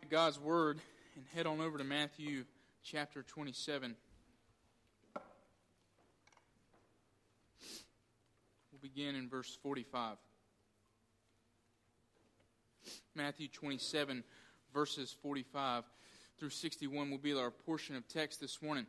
God's Word and head on over to Matthew chapter 27. We'll begin in verse 45. Matthew 27, verses 45 through 61 will be our portion of text this morning.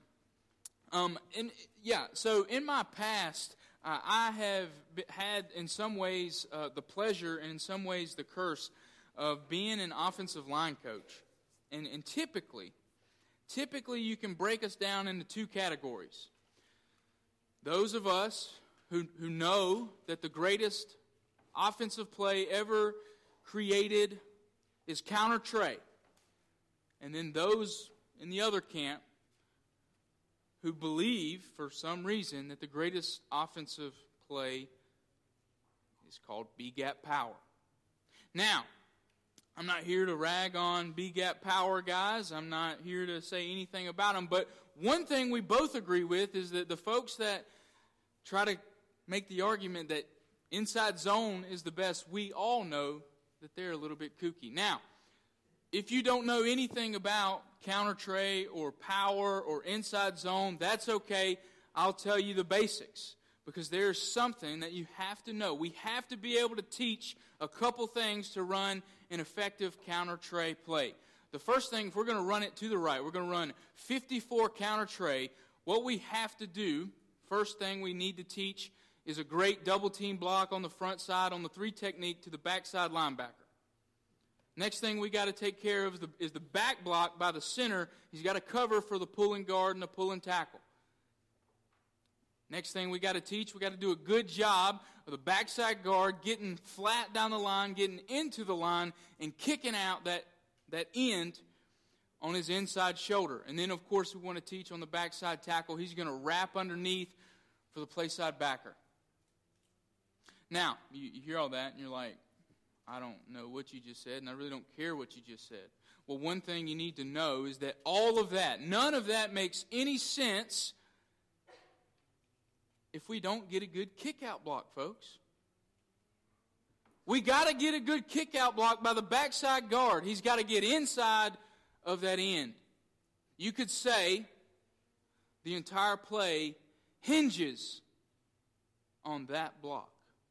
So in my past, I have had in some ways the pleasure and in some ways the curse of being an offensive line coach. And typically you can break us down into two categories. Those of us who know that the greatest offensive play ever created is counter trey. And then those in the other camp who believe, for some reason, that the greatest offensive play is called B-gap power. Now, I'm not here to rag on B-gap power guys. I'm not here to say anything about them. But one thing we both agree with is that the folks that try to make the argument that inside zone is the best, we all know that they're a little bit kooky. Now, if you don't know anything about counter trey or power or inside zone, that's okay. I'll tell you the basics because there's something that you have to know. We have to be able to teach a couple things to run an effective counter trey play. The first thing, if we're going to run it to the right, we're going to run 54 counter trey. What we have to do, first thing we need to teach is a great double team block on the front side on the 3 technique to the backside linebacker. Next thing we got to take care of is the back block by the center. He's got to cover for the pulling guard and the pulling tackle. Next thing we got to teach, we got to do a good job of the backside guard getting flat down the line, getting into the line, and kicking out that end on his inside shoulder. And then, of course, we want to teach on the backside tackle. He's going to wrap underneath for the play side backer. Now, you hear all that, and you're like, I don't know what you just said, and I really don't care what you just said. Well, one thing you need to know is that all of that, none of that makes any sense if we don't get a good kick-out block, folks. We got to get a good kick-out block by the backside guard. He's got to get inside of that end. You could say the entire play hinges on that block.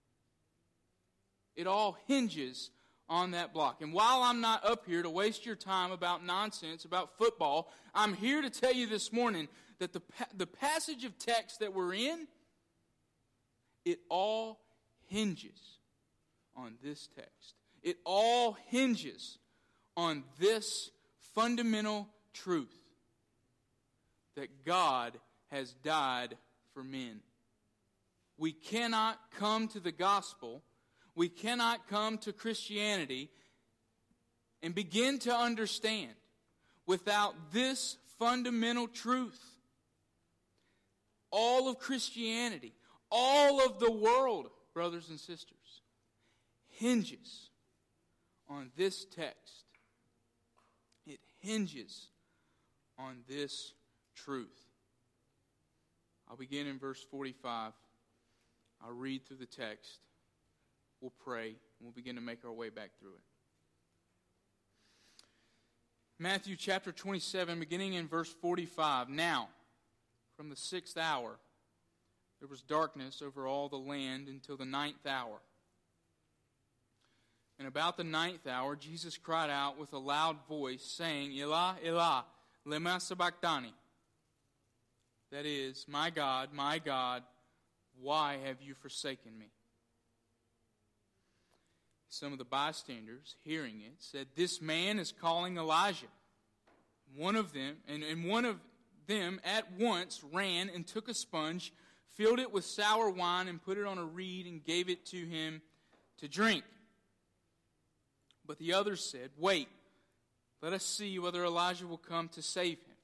It all hinges on that block. And while I'm not up here to waste your time about nonsense, about football, I'm here to tell you this morning that the passage of text that we're in, it all hinges on this text. It all hinges on this fundamental truth that God has died for men. We cannot come to the gospel, we cannot come to Christianity and begin to understand without this fundamental truth. All of Christianity, all of the world, brothers and sisters, hinges on this text. It hinges on this truth. I'll begin in verse 45. I'll read through the text. We'll pray, and we'll begin to make our way back through it. Matthew chapter 27, beginning in verse 45. Now, from the 6th hour, there was darkness over all the land until the 9th hour. And about the 9th hour, Jesus cried out with a loud voice, saying, Elah, Elah, lema sabachthani. That is, my God, why have you forsaken me? Some of the bystanders, hearing it, said, This man is calling Elijah. One of them at once ran and took a sponge, filled it with sour wine, and put it on a reed and gave it to him to drink. But the others said, Wait, let us see whether Elijah will come to save him.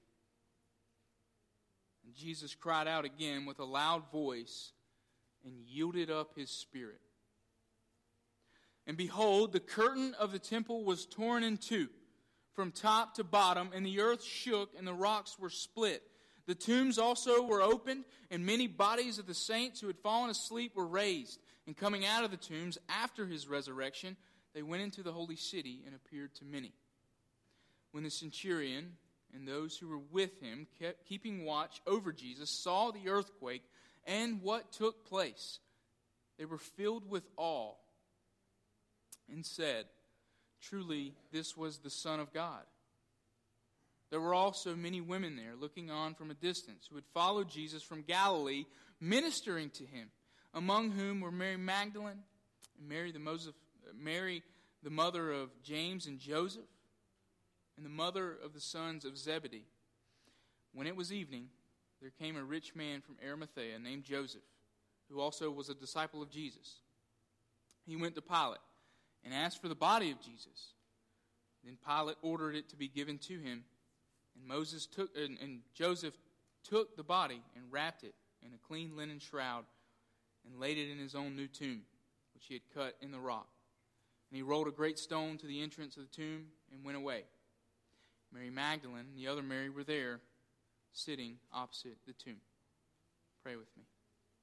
And Jesus cried out again with a loud voice and yielded up his spirit. And behold, the curtain of the temple was torn in two, from top to bottom, and the earth shook, and the rocks were split. The tombs also were opened, and many bodies of the saints who had fallen asleep were raised. And coming out of the tombs after his resurrection, they went into the holy city and appeared to many. When the centurion and those who were with him, keeping watch over Jesus, saw the earthquake and what took place, they were filled with awe and said, "Truly, this was the Son of God." There were also many women there, looking on from a distance, who had followed Jesus from Galilee, ministering to him, among whom were Mary Magdalene, and Mary the mother of James and Joseph, and the mother of the sons of Zebedee. When it was evening, there came a rich man from Arimathea named Joseph, who also was a disciple of Jesus. He went to Pilate and asked for the body of Jesus. Then Pilate ordered it to be given to him, and Joseph took the body and wrapped it in a clean linen shroud and laid it in his own new tomb, which he had cut in the rock. And he rolled a great stone to the entrance of the tomb and went away. Mary Magdalene and the other Mary were there, sitting opposite the tomb. Pray with me.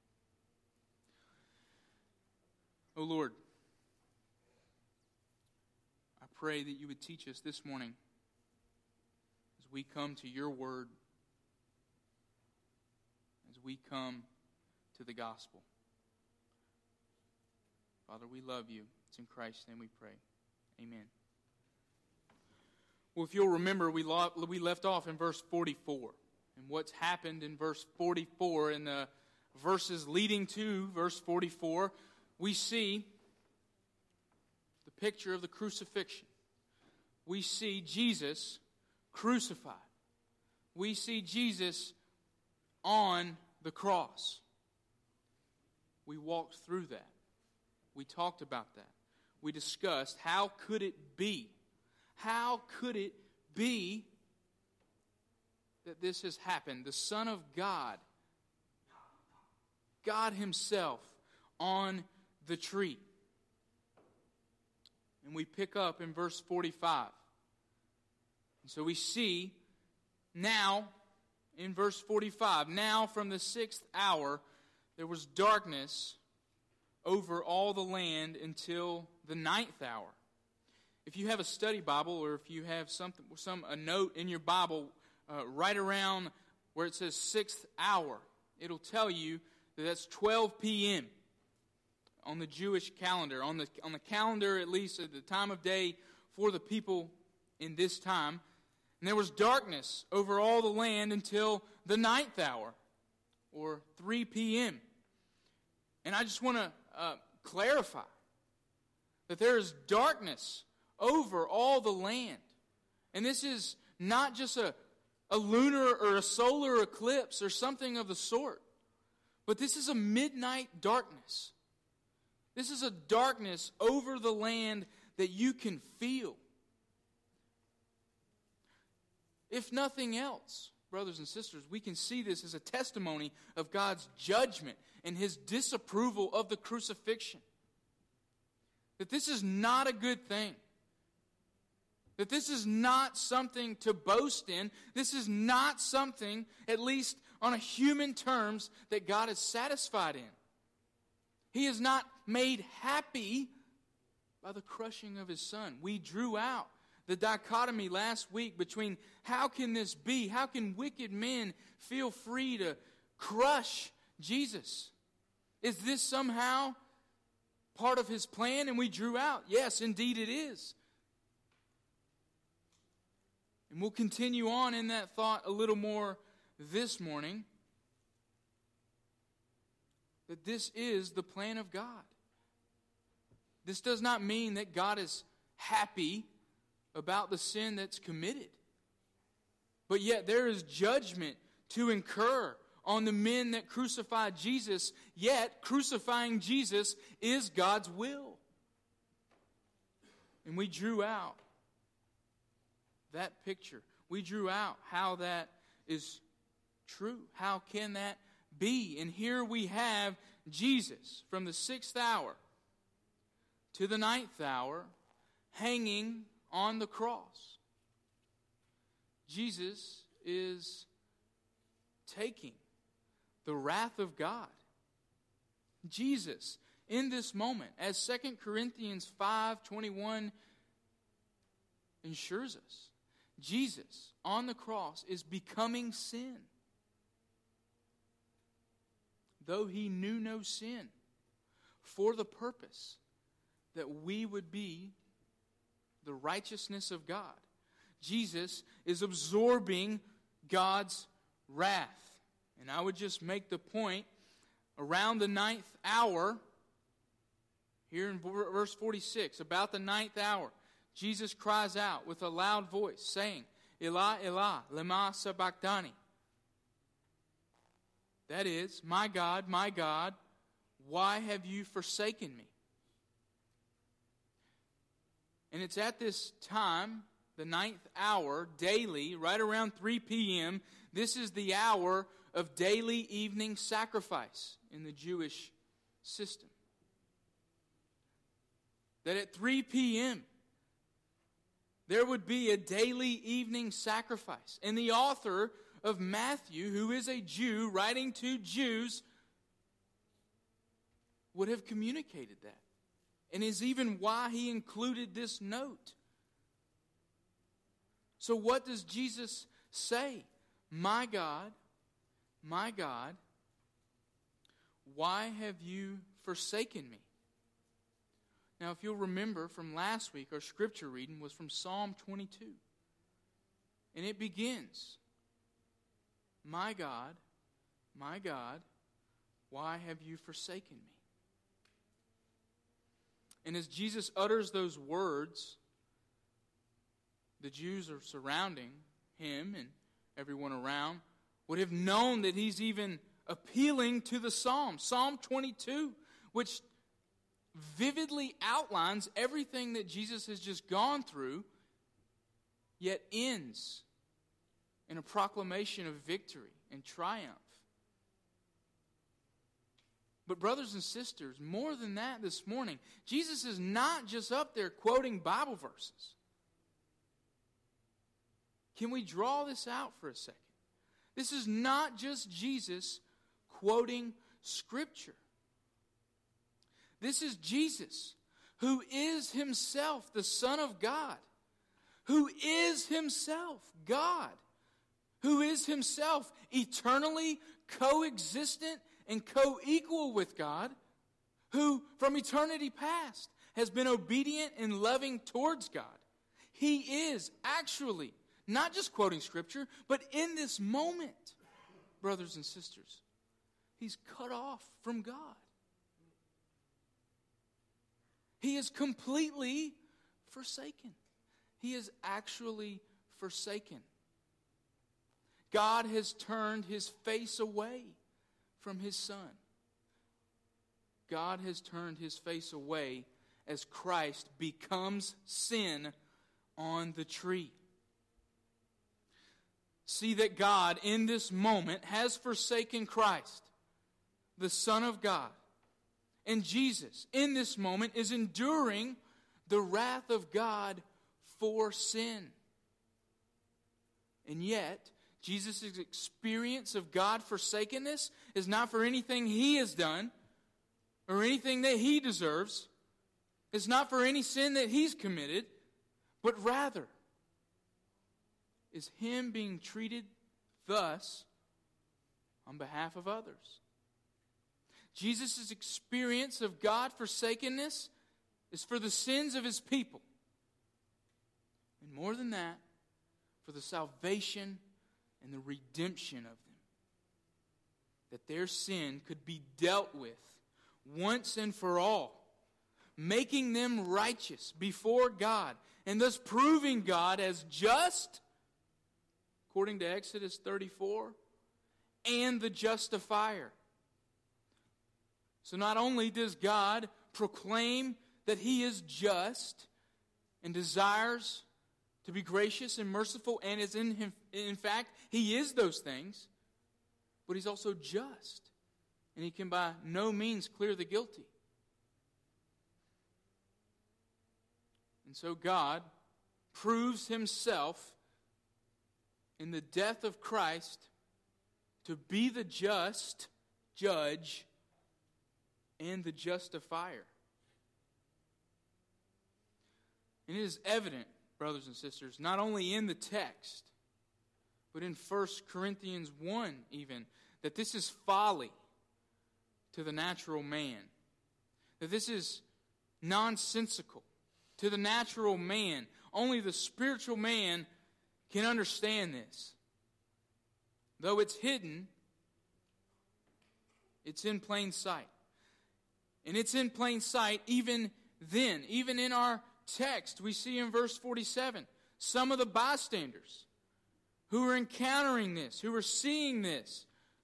O Lord, I pray that you would teach us this morning as we come to your word, as we come to the gospel. Father, we love you. It's in Christ's name we pray. Amen. Well, if you'll remember, we left off in verse 44. And what's happened in verse 44, in the verses leading to verse 44, we see the picture of the crucifixion. We see Jesus crucified. We see Jesus on the cross. We walked through that. We talked about that. We discussed how could it be? How could it be that this has happened? The Son of God, God Himself, on the tree. And we pick up in verse 45. And so we see now in verse 45, now from the 6th hour there was darkness over all the land until the 9th hour. If you have a study Bible, or if you have a note in your Bible right around where it says 6th hour, it'll tell you that that's 12 p.m. on the Jewish calendar, on the calendar at least at the time of day for the people in this time. And there was darkness over all the land until the 9th hour, or 3 p.m. And I just want to clarify that there is darkness over all the land. And this is not just a lunar or a solar eclipse or something of the sort, but this is a midnight darkness. This is a darkness over the land that you can feel. If nothing else, brothers and sisters, we can see this as a testimony of God's judgment and His disapproval of the crucifixion. That this is not a good thing. That this is not something to boast in. This is not something, at least on a human terms, that God is satisfied in. He is not made happy by the crushing of His Son. We drew out the dichotomy last week between how can this be? How can wicked men feel free to crush Jesus? Is this somehow part of His plan? And we drew out, yes, indeed it is. And we'll continue on in that thought a little more this morning. That this is the plan of God. This does not mean that God is happy about the sin that's committed. But yet there is judgment to incur on the men that crucified Jesus, yet crucifying Jesus is God's will. And we drew out that picture. We drew out how that is true. How can that be? And here we have Jesus from the 6th hour to the 9th hour hanging on the cross. Jesus is taking the wrath of God. Jesus, in this moment, as 2 Corinthians 5:21 ensures us, Jesus on the cross is becoming sin. Though he knew no sin, for the purpose that we would be the righteousness of God. Jesus is absorbing God's wrath. And I would just make the point, around the 9th hour, here in verse 46, about the 9th hour, Jesus cries out with a loud voice, saying, Eli, Eli, lema sabachthani. That is, my God, why have you forsaken me? And it's at this time, the 9th hour, daily, right around 3 p.m., this is the hour of daily evening sacrifice in the Jewish system. That at 3 p.m., there would be a daily evening sacrifice. And the author of Matthew, who is a Jew, writing to Jews, would have communicated that. And is even why he included this note. So what does Jesus say? My God, why have you forsaken me? Now, if you'll remember from last week, our scripture reading was from Psalm 22. And it begins, my God, why have you forsaken me? And as Jesus utters those words, the Jews are surrounding him and everyone around would have known that he's even appealing to the Psalm. Psalm 22, which vividly outlines everything that Jesus has just gone through, yet ends in a proclamation of victory and triumph. But brothers and sisters, more than that this morning, Jesus is not just up there quoting Bible verses. Can we draw this out for a second? This is not just Jesus quoting Scripture. This is Jesus, who is himself the Son of God, who is himself God, who is himself eternally coexistent and co-equal with God, who from eternity past has been obedient and loving towards God. He is actually not just quoting Scripture, but in this moment, brothers and sisters, he's cut off from God. He is completely forsaken. He is actually forsaken. God has turned his face away from his Son. God has turned his face away as Christ becomes sin on the tree. See that God in this moment has forsaken Christ, the Son of God. And Jesus in this moment is enduring the wrath of God for sin. And yet, Jesus' experience of God forsakenness is not for anything he has done or anything that he deserves. It's not for any sin that he's committed, but rather is him being treated thus on behalf of others. Jesus' experience of God forsakenness is for the sins of his people. And more than that, for the salvation and the redemption of them. That their sin could be dealt with once and for all, making them righteous before God, and thus proving God as just, according to Exodus 34, and the justifier. So not only does God proclaim that he is just and desires to be gracious and merciful, and is in fact, he is those things, but he's also just, and he can by no means clear the guilty. And so God proves himself in the death of Christ to be the just judge and the justifier. And it is evident brothers and sisters, not only in the text, but in 1 Corinthians 1 even, that this is folly to the natural man. That this is nonsensical to the natural man. Only the spiritual man can understand this. Though it's hidden, it's in plain sight. And it's in plain sight even then. Even in our text, we see in verse 47, some of the bystanders who are encountering this, who are seeing this.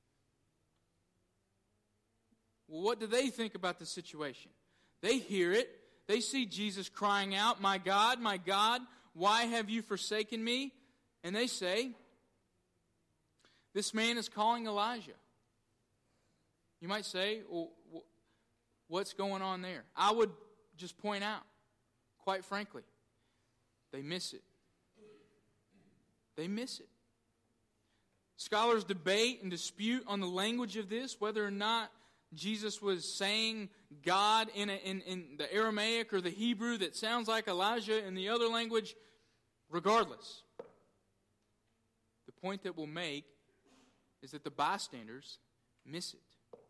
Well, what do they think about the situation? They hear it. They see Jesus crying out, my God, why have you forsaken me?" And they say, "This man is calling Elijah." You might say, "Well, what's going on there?" I would just point out, quite frankly, they miss it. They miss it. Scholars debate and dispute on the language of this, whether or not Jesus was saying God in the Aramaic or the Hebrew that sounds like Elijah in the other language. Regardless, the point that we'll make is that the bystanders miss it.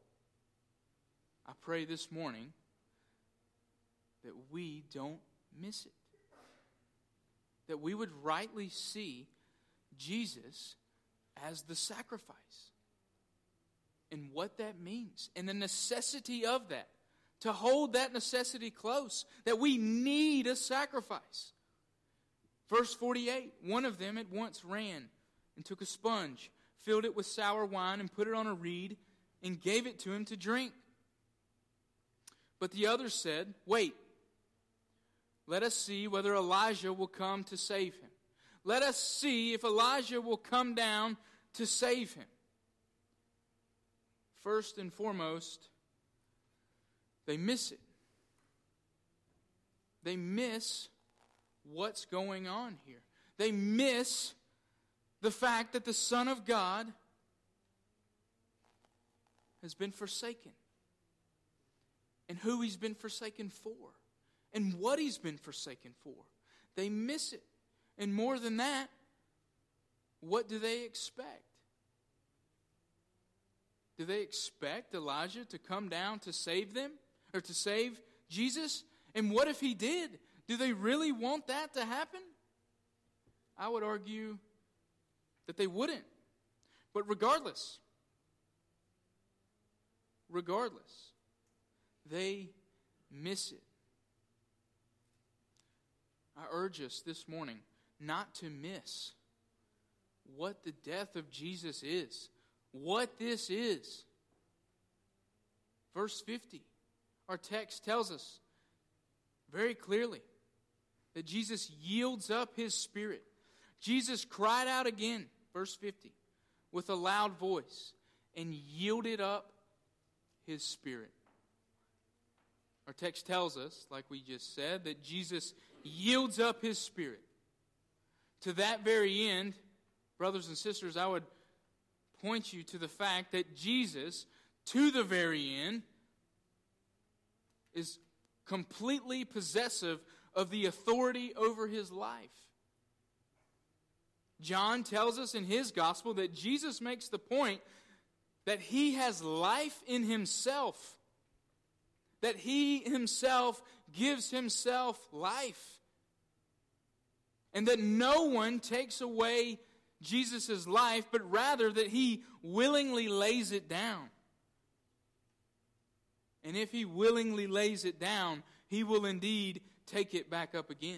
I pray this morning that we don't miss it. That we would rightly see Jesus as the sacrifice. And what that means. And the necessity of that. To hold that necessity close. That we need a sacrifice. Verse 48. One of them at once ran and took a sponge, filled it with sour wine, and put it on a reed, and gave it to him to drink. But the other said, "Wait, let us see whether Elijah will come to save him. Let us see if Elijah will come down to save him." First and foremost, they miss it. They miss what's going on here. They miss the fact that the Son of God has been forsaken. And who He's been forsaken for. And what He's been forsaken for. They miss it. And more than that, what do they expect? Do they expect Elijah to come down to save them? Or to save Jesus? And what if He did? Do they really want that to happen? I would argue that they wouldn't. But regardless, they miss it. I urge us this morning not to miss what the death of Jesus is. What this is. Verse 50, our text tells us very clearly that Jesus yields up His Spirit. Jesus cried out again, verse 50, with a loud voice, and yielded up His Spirit. Our text tells us, like we just said, that Jesus yields up His Spirit. To that very end, brothers and sisters, I would point you to the fact that Jesus, to the very end, is completely possessive of the authority over His life. John tells us in his gospel that Jesus makes the point that He has life in Himself. That He Himself gives Himself life. And that no one takes away Jesus' life, but rather that He willingly lays it down. And if He willingly lays it down, He will indeed take it back up again.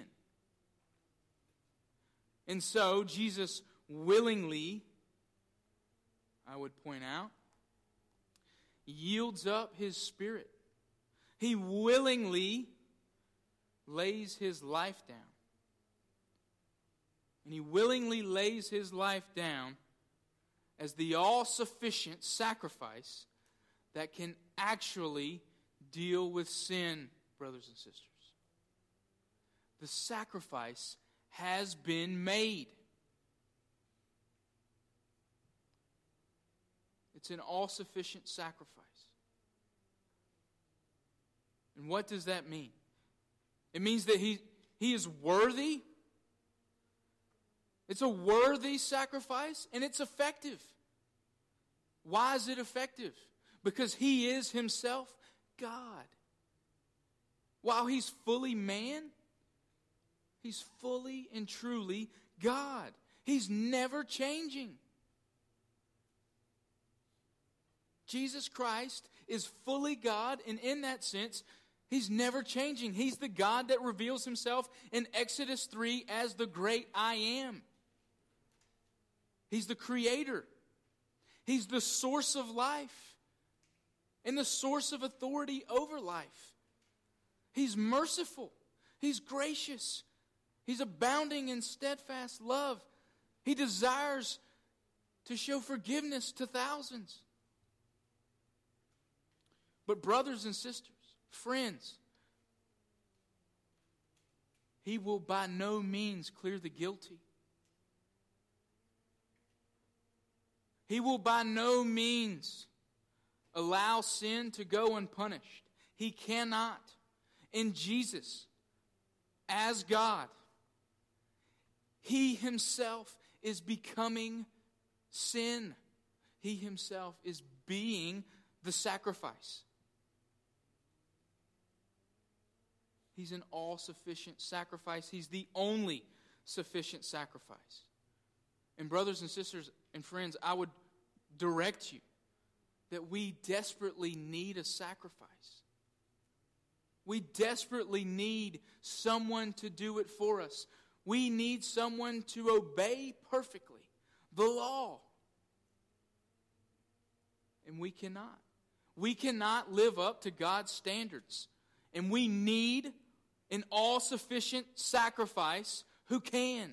And so, Jesus willingly, I would point out, yields up His Spirit. He willingly lays His life down. And He willingly lays His life down as the all-sufficient sacrifice that can actually deal with sin, brothers and sisters. The sacrifice has been made. It's an all-sufficient sacrifice. And what does that mean? It means that He is worthy It's a worthy sacrifice, and it's effective. Why is it effective? Because He is Himself God. While He's fully man, He's fully and truly God. He's never changing. Jesus Christ is fully God, and in that sense, He's never changing. He's the God that reveals Himself in Exodus 3 as the great I am. He's the Creator. He's the source of life and the source of authority over life. He's merciful. He's gracious. He's abounding in steadfast love. He desires to show forgiveness to thousands. But brothers and sisters, friends, He will by no means clear the guilty. He will by no means allow sin to go unpunished. He cannot. In Jesus, as God, He Himself is becoming sin. He Himself is being the sacrifice. He's an all-sufficient sacrifice. He's the only sufficient sacrifice. And brothers and sisters and friends, I would direct you that we desperately need a sacrifice. We desperately need someone to do it for us. We need someone to obey perfectly the law. And we cannot. We cannot live up to God's standards. And we need an all-sufficient sacrifice who can.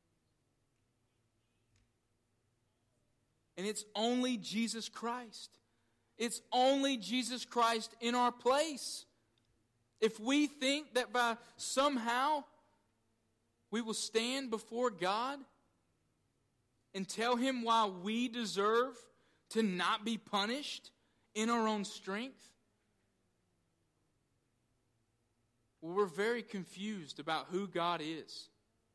And it's only Jesus Christ. It's only Jesus Christ in our place. If we think that by somehow we will stand before God and tell Him why we deserve to not be punished in our own strength, well, we're very confused about who God is.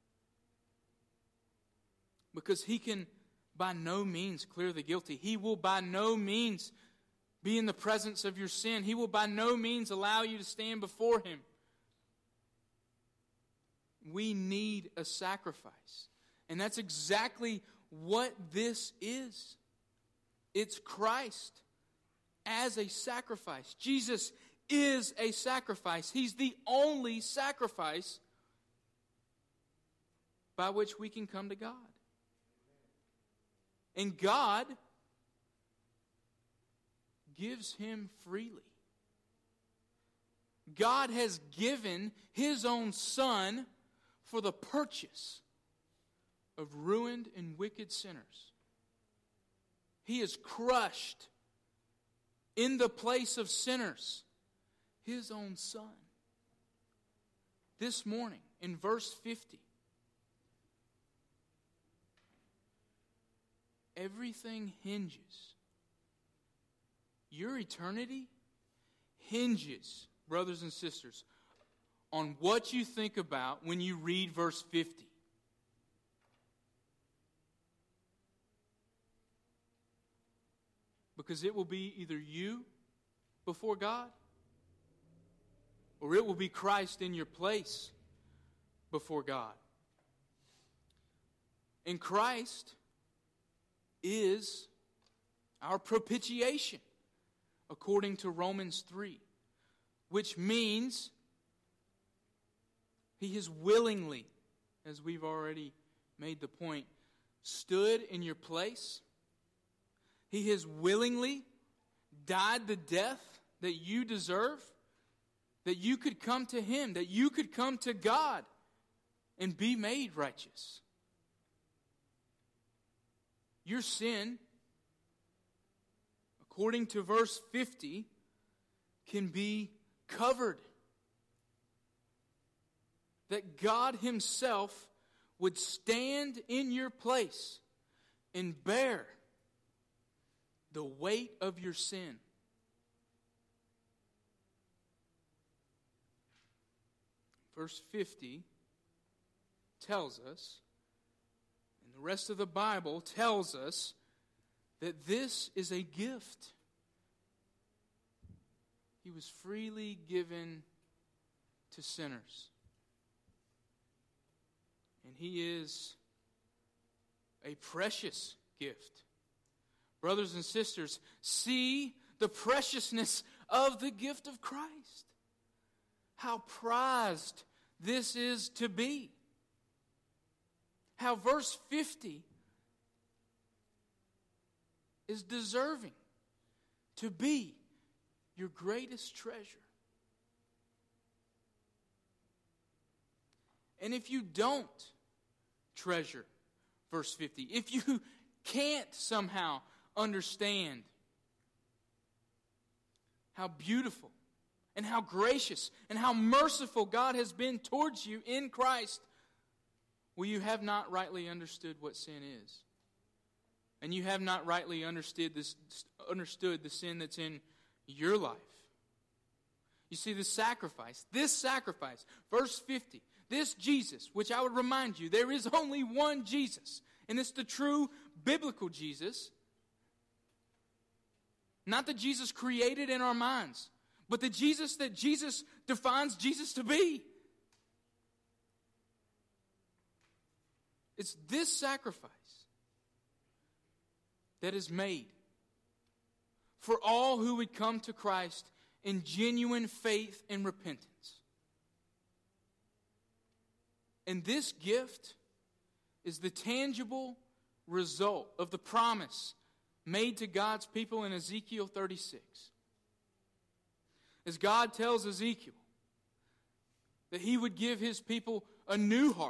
Because He can by no means clear the guilty. He will by no means be in the presence of your sin. He will by no means allow you to stand before Him. We need a sacrifice. And that's exactly what this is. It's Christ as a sacrifice. Jesus is a sacrifice. He's the only sacrifice by which we can come to God. And God gives Him freely. God has given His own Son for the purchase of ruined and wicked sinners. He has crushed in the place of sinners His own Son. This morning, in verse 50, everything hinges. Your eternity hinges, brothers and sisters, on what you think about when you read verse 50. Because it will be either you before God, or it will be Christ in your place before God. And Christ is our propitiation, according to Romans 3, which means He has willingly, as we've already made the point, stood in your place. He has willingly died the death that you deserve, that you could come to Him, that you could come to God and be made righteous. Your sin, according to verse 50, can be covered. That God Himself would stand in your place and bear the weight of your sin. Verse 50 tells us The rest of the Bible tells us that this is a gift. He was freely given to sinners. And He is a precious gift. Brothers and sisters, see the preciousness of the gift of Christ. How prized this is to be. How verse 50 is deserving to be your greatest treasure. And if you don't treasure verse 50, if you can't somehow understand how beautiful and how gracious and how merciful God has been towards you in Christ, well, you have not rightly understood what sin is. And you have not rightly understood the sin that's in your life. You see, this sacrifice, verse 50, this Jesus, which I would remind you, there is only one Jesus, and it's the true biblical Jesus. Not the Jesus created in our minds, but the Jesus that Jesus defines Jesus to be. It's this sacrifice that is made for all who would come to Christ in genuine faith and repentance. And this gift is the tangible result of the promise made to God's people in Ezekiel 36. As God tells Ezekiel that He would give His people a new heart,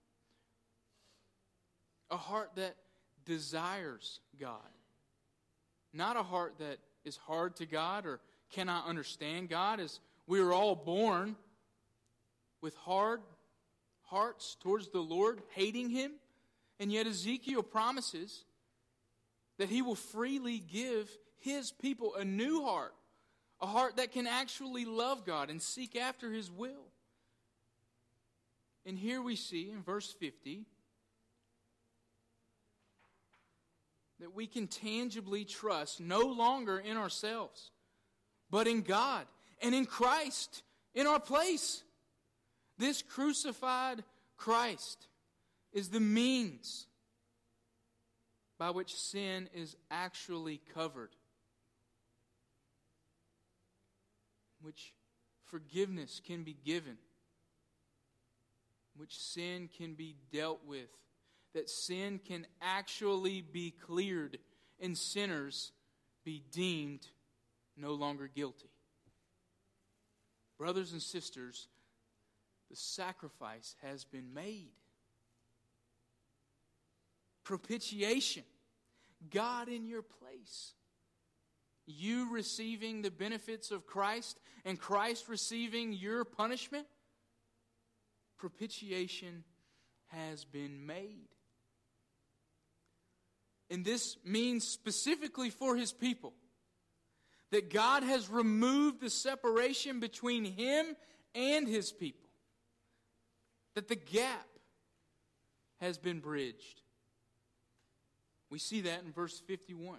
a heart that desires God, not a heart that is hard to God or cannot understand God, as we are all born with hard hearts towards the Lord, hating Him. And yet Ezekiel promises that He will freely give His people a new heart, a heart that can actually love God and seek after His will. And here we see in verse 50 that we can tangibly trust no longer in ourselves, but in God and in Christ in our place. This crucified Christ is the means by which sin is actually covered, which forgiveness can be given, which sin can be dealt with, that sin can actually be cleared and sinners be deemed no longer guilty. Brothers and sisters, the sacrifice has been made. Propitiation, God in your place. You receiving the benefits of Christ and Christ receiving your punishment. Propitiation has been made. And this means specifically for His people that God has removed the separation between Him and His people. That the gap has been bridged. We see that in verse 51.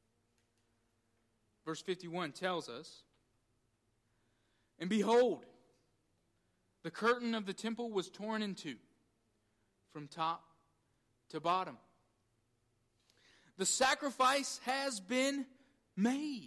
Verse 51 tells us, "And behold, the curtain of the temple was torn in two, from top to bottom." The sacrifice has been made.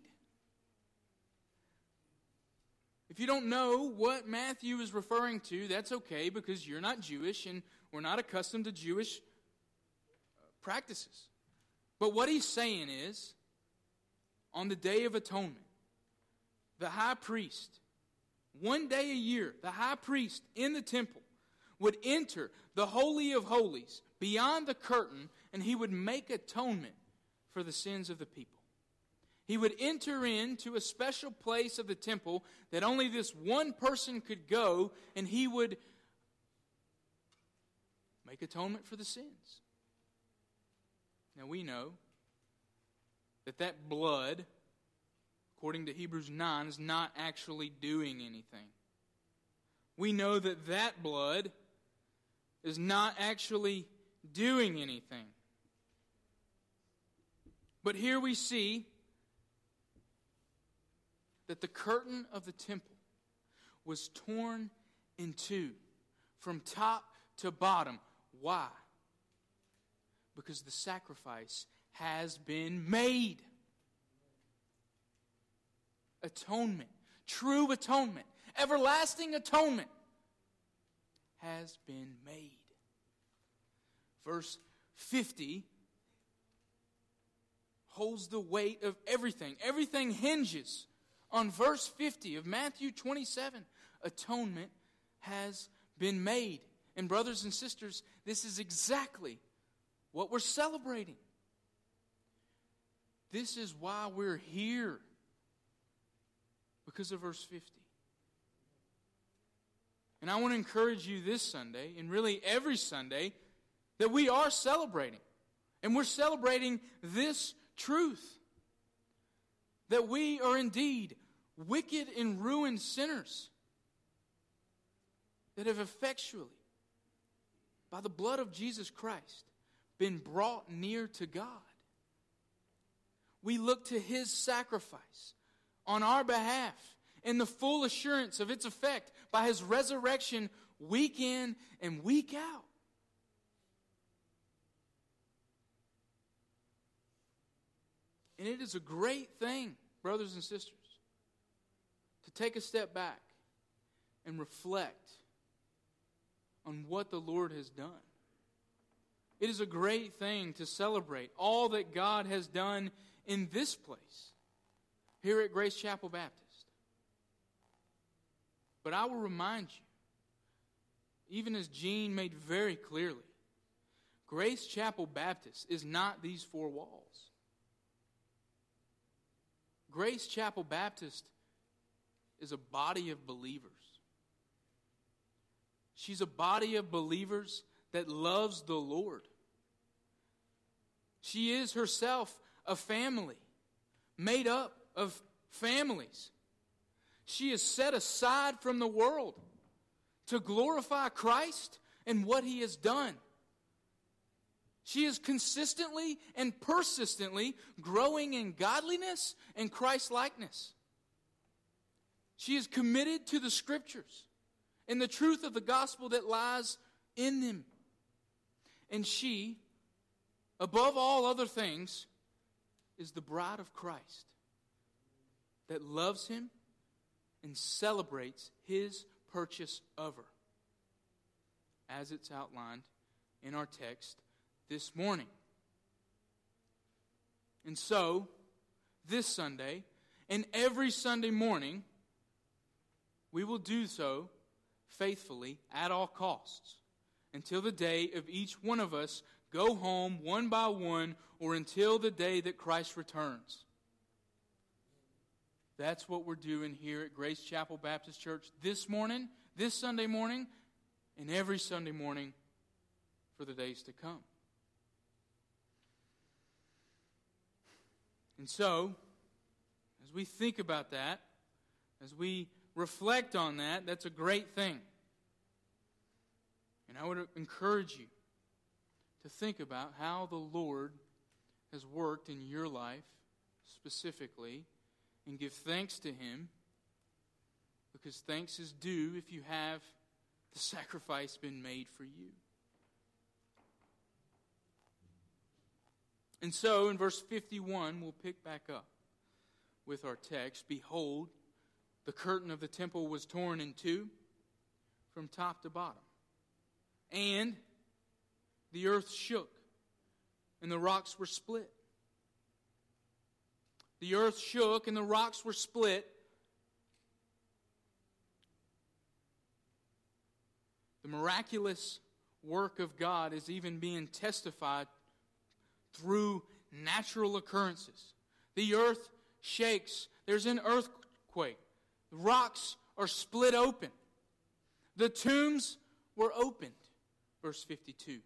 If you don't know what Matthew is referring to, that's okay, because you're not Jewish and we're not accustomed to Jewish practices. But what he's saying is, on the Day of Atonement, the high priest, one day a year, the high priest in the temple would enter the Holy of Holies beyond the curtain, and he would make atonement for the sins of the people. He would enter into a special place of the temple that only this one person could go, and he would make atonement for the sins. Now we know that blood, according to Hebrews 9, is not actually doing anything. We know that blood is not actually doing anything. But here we see that the curtain of the temple was torn in two from top to bottom. Why? Because the sacrifice has been made. Atonement, true atonement, everlasting atonement has been made. Verse 50 holds the weight of everything. Everything hinges on verse 50 of Matthew 27. Atonement has been made. And brothers and sisters, this is exactly what we're celebrating. This is why we're here. Because of verse 50. And I want to encourage you this Sunday, and really every Sunday, that we are celebrating. And we're celebrating this truth. That we are indeed wicked and ruined sinners that have effectually, by the blood of Jesus Christ, been brought near to God. We look to His sacrifice on our behalf in the full assurance of its effect by His resurrection week in and week out. And it is a great thing, brothers and sisters, to take a step back and reflect on what the Lord has done. It is a great thing to celebrate all that God has done in this place, here at Grace Chapel Baptist. But I will remind you, even as Gene made very clearly, Grace Chapel Baptist is not these four walls. Grace Chapel Baptist is a body of believers. She's a body of believers that loves the Lord. She is herself a family made up of families. She is set aside from the world to glorify Christ and what He has done. She is consistently and persistently growing in godliness and Christ-likeness. She is committed to the Scriptures and the truth of the gospel that lies in them. And she, above all other things, is the bride of Christ that loves Him and celebrates His purchase of her, as it's outlined in our text this morning. And so, this Sunday, and every Sunday morning, we will do so faithfully at all costs until the day of each one of us go home one by one, or until the day that Christ returns. That's what we're doing here at Grace Chapel Baptist Church this morning, this Sunday morning, and every Sunday morning for the days to come. And so, as we think about that, as we reflect on that, that's a great thing. And I would encourage you to think about how the Lord has worked in your life specifically, and give thanks to Him, because thanks is due if you have the sacrifice been made for you. And so, in verse 51, we'll pick back up with our text. Behold, the curtain of the temple was torn in two from top to bottom. And the earth shook, and the rocks were split. The earth shook, and the rocks were split. The miraculous work of God is even being testified through natural occurrences. The earth shakes. There's an earthquake. The rocks are split open. The tombs were opened. Verse 52.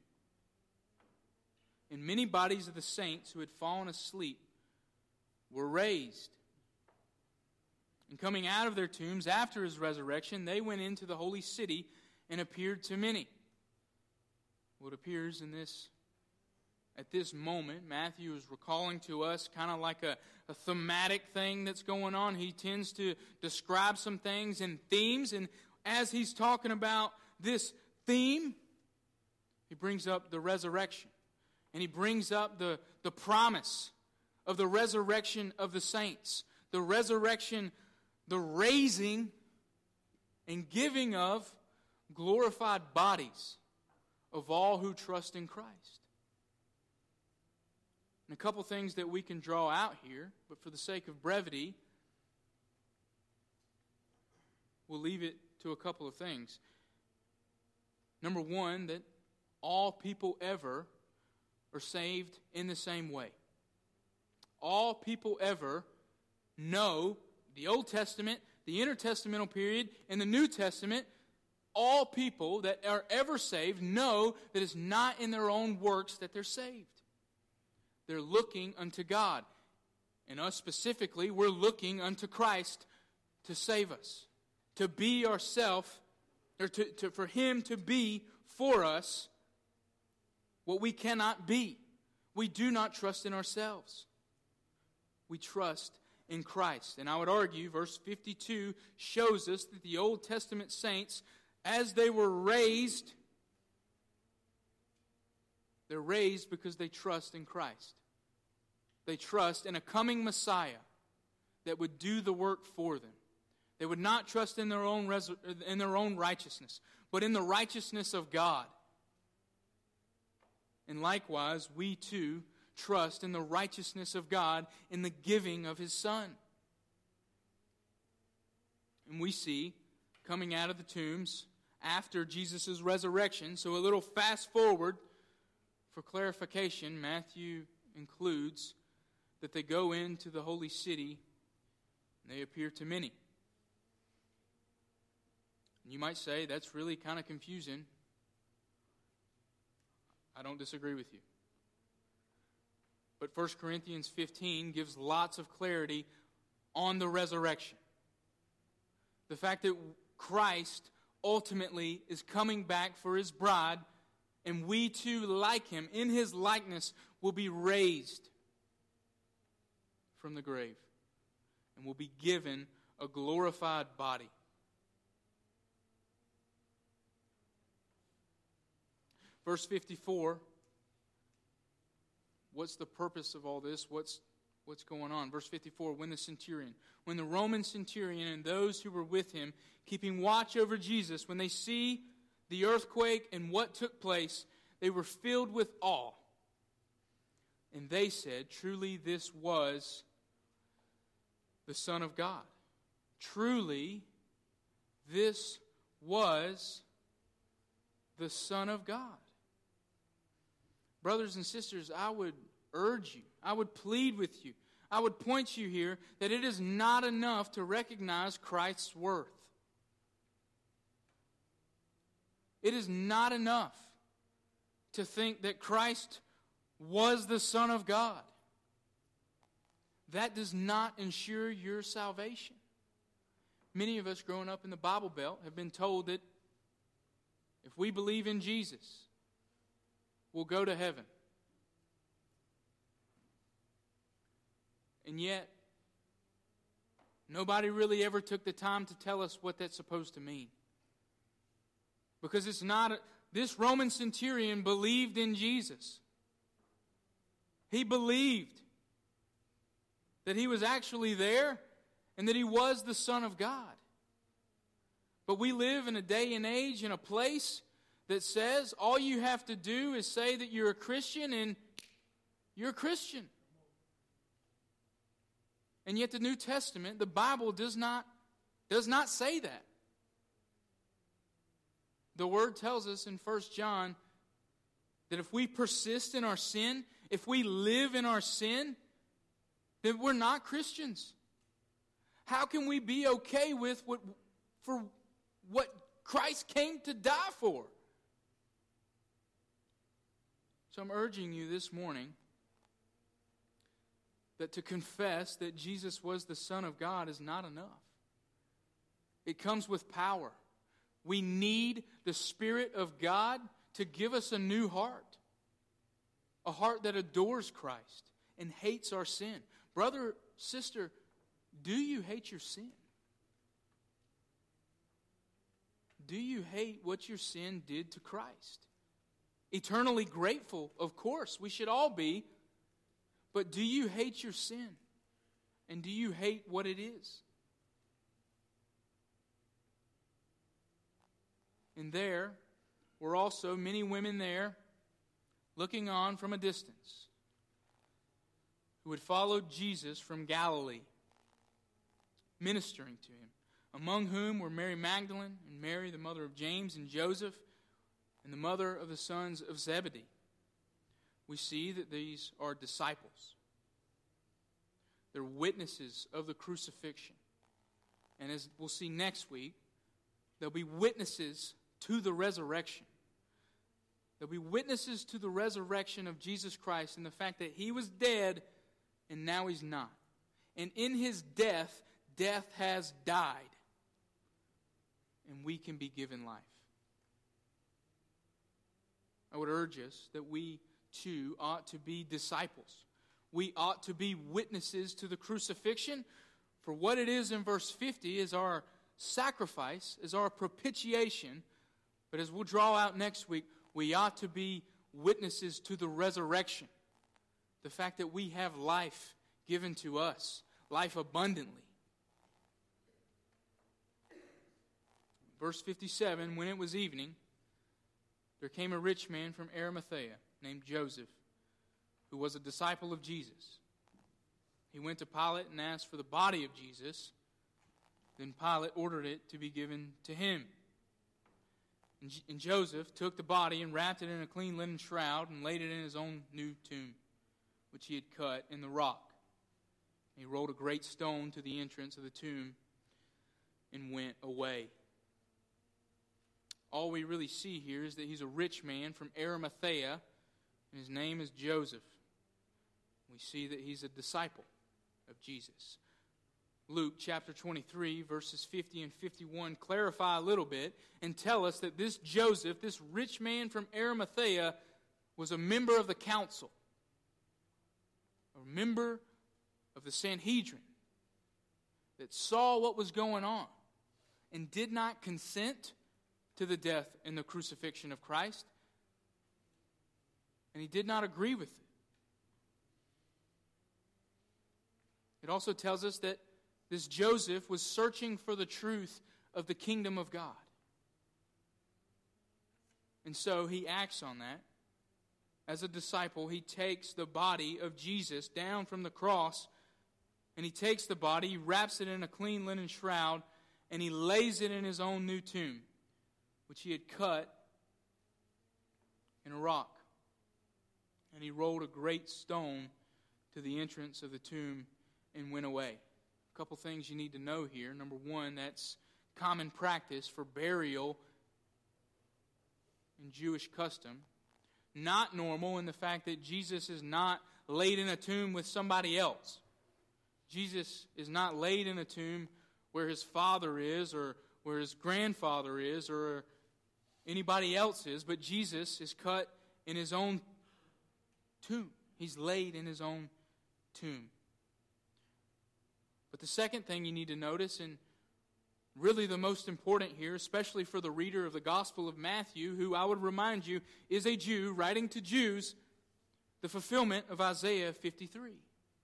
And many bodies of the saints who had fallen asleep were raised. And coming out of their tombs after His resurrection, they went into the holy city and appeared to many. What appears at this moment, Matthew is recalling to us kind of like a thematic thing that's going on. He tends to describe some things in themes, and as he's talking about this theme, he brings up the resurrection. And he brings up the promise of the resurrection of the saints. The resurrection, the raising and giving of glorified bodies of all who trust in Christ. And a couple things that we can draw out here, but for the sake of brevity, we'll leave it to a couple of things. Number one, that all people ever are saved in the same way. All people ever know the Old Testament, the intertestamental period, and the New Testament. All people that are ever saved know that it's not in their own works that they're saved. They're looking unto God. And us specifically, we're looking unto Christ to save us. To be ourselves, or for Him to be for us what we cannot be. We do not trust in ourselves. We trust in Christ. And I would argue, verse 52 shows us that the Old Testament saints, as they were raised, they're raised because they trust in Christ. They trust in a coming Messiah that would do the work for them. They would not trust in their own righteousness, but in the righteousness of God. And likewise, we too trust in the righteousness of God in the giving of His Son. And we see, coming out of the tombs after Jesus' resurrection, so a little fast forward for clarification, Matthew includes that they go into the holy city and they appear to many. And you might say, that's really kind of confusing. I don't disagree with you. But 1 Corinthians 15 gives lots of clarity on the resurrection. The fact that Christ ultimately is coming back for His bride, and we too, like Him, in His likeness, will be raised from the grave and will be given a glorified body. Verse 54, what's the purpose of all this? What's going on? Verse 54, when the Roman centurion and those who were with him, keeping watch over Jesus, when they see the earthquake and what took place, they were filled with awe. And they said, truly this was the Son of God. Truly this was the Son of God. Brothers and sisters, I would urge you, I would plead with you, I would point you here that it is not enough to recognize Christ's worth. It is not enough to think that Christ was the Son of God. That does not ensure your salvation. Many of us growing up in the Bible Belt have been told that if we believe in Jesus, we'll go to heaven. And yet, nobody really ever took the time to tell us what that's supposed to mean. Because it's not, this Roman centurion believed in Jesus. He believed that He was actually there and that He was the Son of God. But we live in a day and age, in a place that says all you have to do is say that you're a Christian and you're a Christian. And yet the New Testament, the Bible does not say that. The Word tells us in 1 John that if we persist in our sin, if we live in our sin, then we're not Christians. How can we be okay with what Christ came to die for? So I'm urging you this morning that to confess that Jesus was the Son of God is not enough. It comes with power. We need the Spirit of God to give us a new heart, a heart that adores Christ and hates our sin. Brother, sister, do you hate your sin? Do you hate what your sin did to Christ? Eternally grateful, of course, we should all be. But do you hate your sin? And do you hate what it is? And there were also many women there looking on from a distance who had followed Jesus from Galilee, ministering to him, among whom were Mary Magdalene and Mary, the mother of James and Joseph, and the mother of the sons of Zebedee. We see that these are disciples. They're witnesses of the crucifixion. And as we'll see next week, they'll be witnesses to the resurrection. They'll be witnesses to the resurrection of Jesus Christ and the fact that he was dead and now he's not. And in his death, death has died. And we can be given life. I would urge us that we too ought to be disciples. We ought to be witnesses to the crucifixion, for what it is in verse 50 is our sacrifice, is our propitiation. But as we'll draw out next week, we ought to be witnesses to the resurrection. The fact that we have life given to us, life abundantly. Verse 57, when it was evening, there came a rich man from Arimathea named Joseph, who was a disciple of Jesus. He went to Pilate and asked for the body of Jesus. Then Pilate ordered it to be given to him. And Joseph took the body and wrapped it in a clean linen shroud and laid it in his own new tomb, which he had cut in the rock. He rolled a great stone to the entrance of the tomb and went away. All we really see here is that he's a rich man from Arimathea, and his name is Joseph. We see that he's a disciple of Jesus. Luke chapter 23, verses 50 and 51 clarify a little bit and tell us that this Joseph, this rich man from Arimathea, was a member of the council, a member of the Sanhedrin that saw what was going on and did not consent to the death and the crucifixion of Christ. And he did not agree with it. It also tells us that this Joseph was searching for the truth of the kingdom of God. And so he acts on that. As a disciple, he takes the body of Jesus down from the cross, and he takes the body, he wraps it in a clean linen shroud, and he lays it in his own new tomb, which he had cut in a rock. And he rolled a great stone to the entrance of the tomb and went away. A couple things you need to know here. Number one, that's common practice for burial in Jewish custom. Not normal in the fact that Jesus is not laid in a tomb with somebody else. Jesus is not laid in a tomb where his father is or where his grandfather is or anybody else is, but Jesus is cut in his own tomb. He's laid in his own tomb. But the second thing you need to notice, and really the most important here, especially for the reader of the Gospel of Matthew, who I would remind you is a Jew writing to Jews, the fulfillment of Isaiah 53.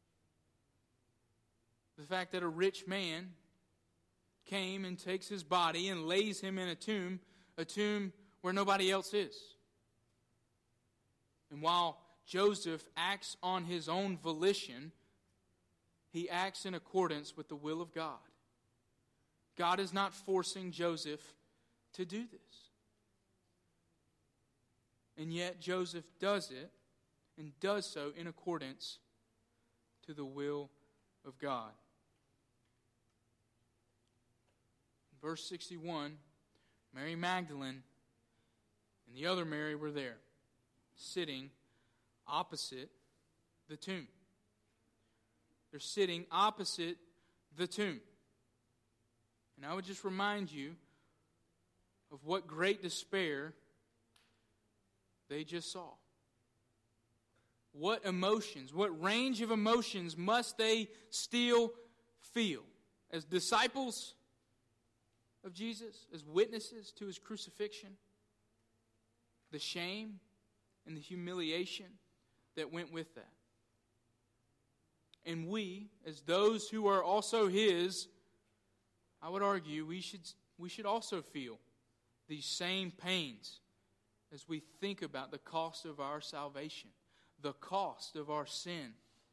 The fact that a rich man came and takes his body and lays him in a tomb where nobody else is. And while Joseph acts on his own volition, he acts in accordance with the will of God. God is not forcing Joseph to do this. And yet Joseph does it, and does so in accordance to the will of God. Verse 61, Mary Magdalene and the other Mary were there, sitting opposite the tomb. They're sitting opposite the tomb. And I would just remind you of what great despair they just saw? What emotions, what range of emotions must they still feel? As disciples of Jesus, as witnesses to His crucifixion, the shame and the humiliation that went with that. And we, as those who are also His, I would argue we should also feel these same pains as we think about the cost of our salvation, the cost of our sin.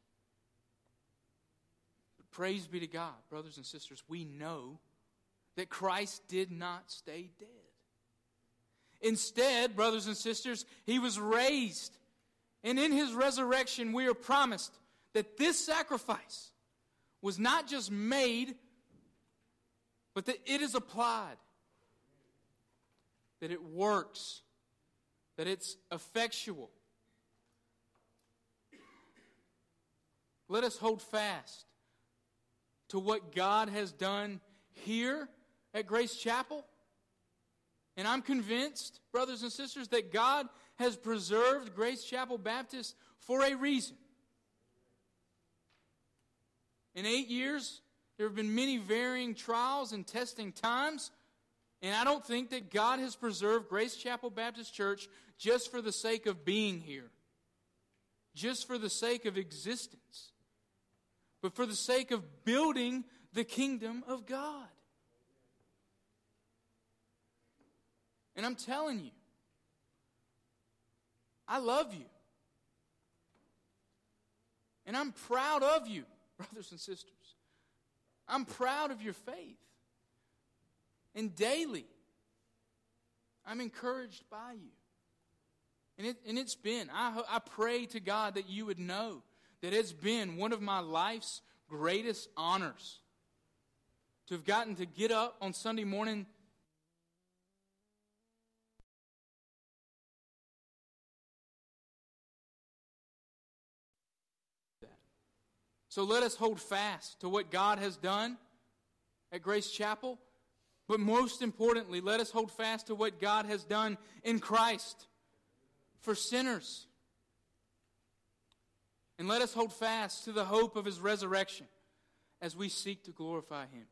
But praise be to God, brothers and sisters, we know that Christ did not stay dead. Instead, brothers and sisters, He was raised. And in His resurrection, we are promised that this sacrifice was not just made, but that it is applied, that it works, that it's effectual. Let us hold fast to what God has done here at Grace Chapel. And I'm convinced, brothers and sisters, that God has preserved Grace Chapel Baptist for a reason. In 8 years, there have been many varying trials and testing times, and I don't think that God has preserved Grace Chapel Baptist Church just for the sake of being here, just for the sake of existence, but for the sake of building the kingdom of God. And I'm telling you, I love you. And I'm proud of you, brothers and sisters. I'm proud of your faith. And daily, I'm encouraged by you. And it's been, I pray to God that you would know that it's been one of my life's greatest honors to have gotten to get up on Sunday morning So let us hold fast to what God has done at Grace Chapel. But most importantly, let us hold fast to what God has done in Christ for sinners. And let us hold fast to the hope of His resurrection as we seek to glorify Him.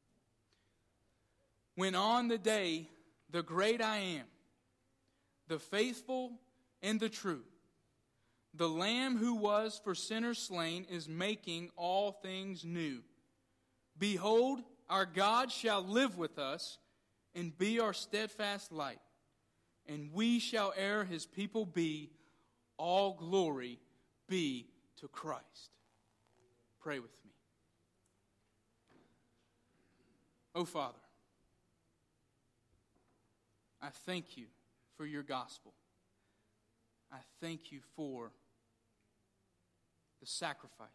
When on the day, the great I Am, the faithful and the true, the Lamb who was for sinners slain is making all things new. Behold, our God shall live with us and be our steadfast light, and we shall ere His people be. All glory be to Christ. Pray with me. Oh, Father, I thank You for Your gospel. I thank You for the sacrifice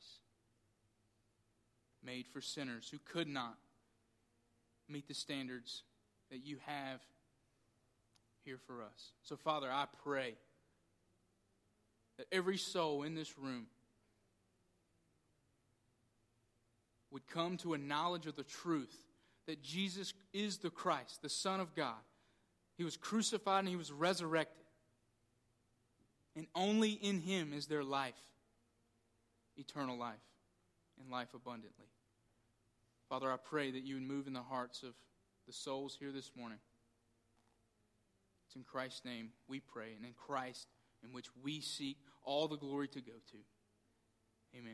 made for sinners who could not meet the standards that You have here for us. So, Father, I pray that every soul in this room would come to a knowledge of the truth that Jesus is the Christ, the Son of God. He was crucified and He was resurrected. And only in Him is there life, eternal life, and life abundantly. Father, I pray that You would move in the hearts of the souls here this morning. It's in Christ's name we pray, and in Christ in which we seek all the glory to go to. Amen.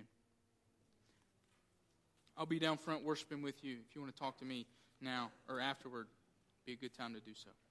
I'll be down front worshiping with you. If you want to talk to me now or afterward, it'd be a good time to do so.